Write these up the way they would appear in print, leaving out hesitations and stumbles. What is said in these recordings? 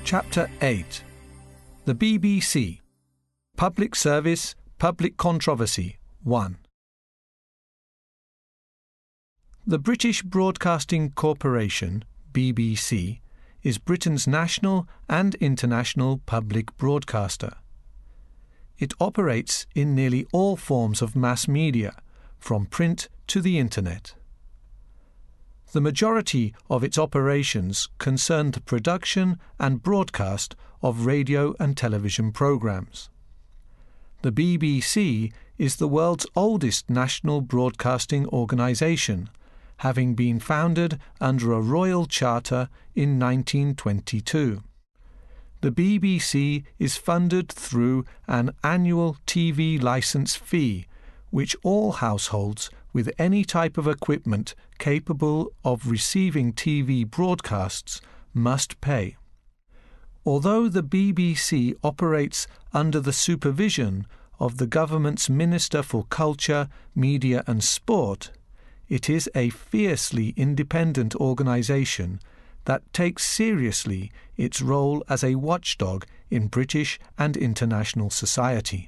Chapter 8. The BBC. Public Service, Public Controversy 1. The British Broadcasting Corporation, BBC, is Britain's national and international public broadcaster. It operates in nearly all forms of mass media, from print to the Internet. The majority of its operations concern the production and broadcast of radio and television programs. The BBC is the world's oldest national broadcasting organisation, having been founded under a royal charter in 1922. The BBC is funded through an annual TV licence fee, which all households with any type of equipment capable of receiving TV broadcasts must pay. Although the BBC operates under the supervision of the government's Minister for Culture, Media and Sport, it is a fiercely independent organisation that takes seriously its role as a watchdog in British and international society.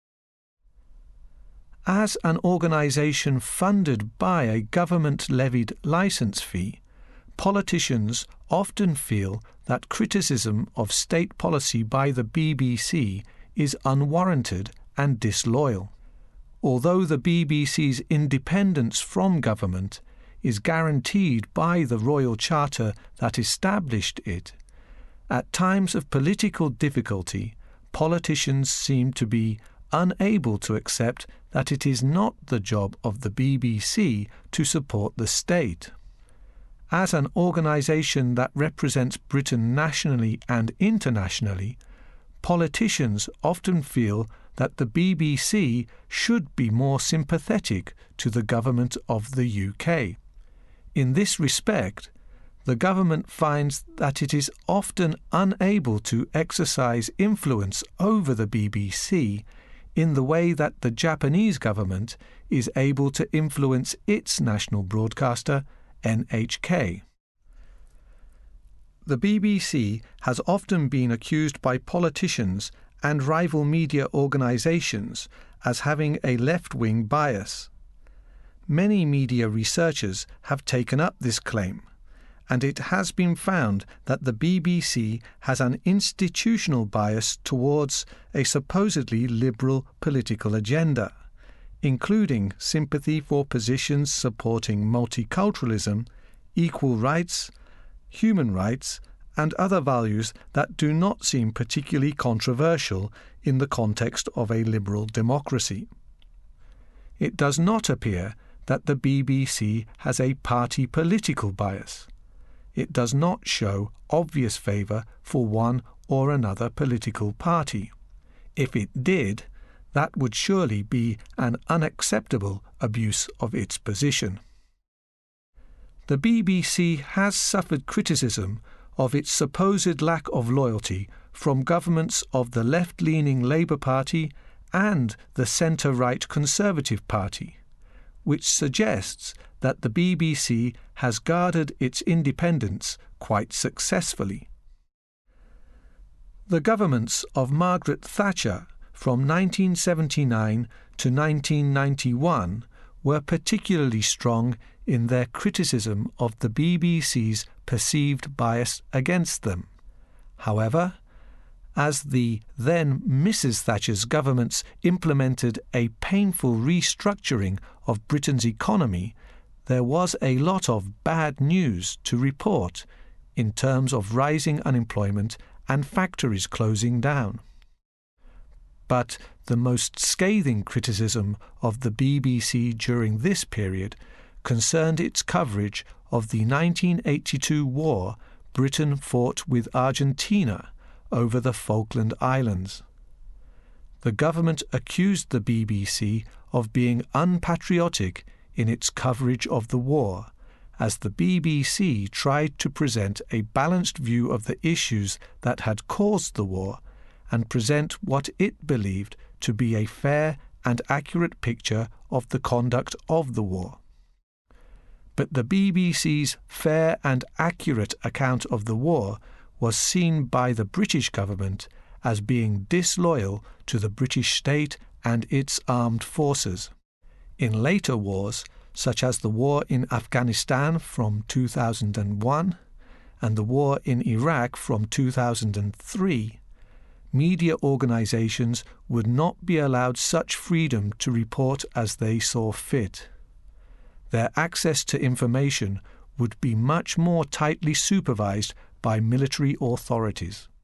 As an organisation funded by a government-levied licence fee, politicians often feel that criticism of state policy by the BBC is unwarranted and disloyal. Although the BBC's independence from government is guaranteed by the Royal Charter that established it, at times of political difficulty, politicians seem to be unable to accept that it is not the job of the BBC to support the state. As an organisation that represents Britain nationally and internationally, politicians often feel that the BBC should be more sympathetic to the government of the UK. In this respect, the government finds that it is often unable to exercise influence over the BBC in the way that the Japanese government is able to influence its national broadcaster, NHK. The BBC has often been accused by politicians and rival media organisations as having a left-wing bias. Many media researchers have taken up this claim, and it has been found that the BBC has an institutional bias towards a supposedly liberal political agenda, including sympathy for positions supporting multiculturalism, equal rights, human rights, and other values that do not seem particularly controversial in the context of a liberal democracy. It does not appear that the BBC has a party political bias. It does not show obvious favour for one or another political party. If it did, that would surely be an unacceptable abuse of its position. The BBC has suffered criticism of its supposed lack of loyalty from governments of the left-leaning Labour Party and the centre-right Conservative Party, which suggests that the BBC has guarded its independence quite successfully. The governments of Margaret Thatcher from 1979 to 1991 were particularly strong in their criticism of the BBC's perceived bias against them. However, as the then Mrs. Thatcher's governments implemented a painful restructuring of Britain's economy, there was a lot of bad news to report in terms of rising unemployment and factories closing down. But the most scathing criticism of the BBC during this period concerned its coverage of the 1982 war Britain fought with Argentina over the Falkland Islands. The government accused the BBC of being unpatriotic in its coverage of the war, as the BBC tried to present a balanced view of the issues that had caused the war and present what it believed to be a fair and accurate picture of the conduct of the war. But the BBC's fair and accurate account of the war was seen by the British government as being disloyal to the British state and its armed forces. In later wars, such as the war in Afghanistan from 2001 and the war in Iraq from 2003, media organizations would not be allowed such freedom to report as they saw fit. Their access to information would be much more tightly supervised by military authorities.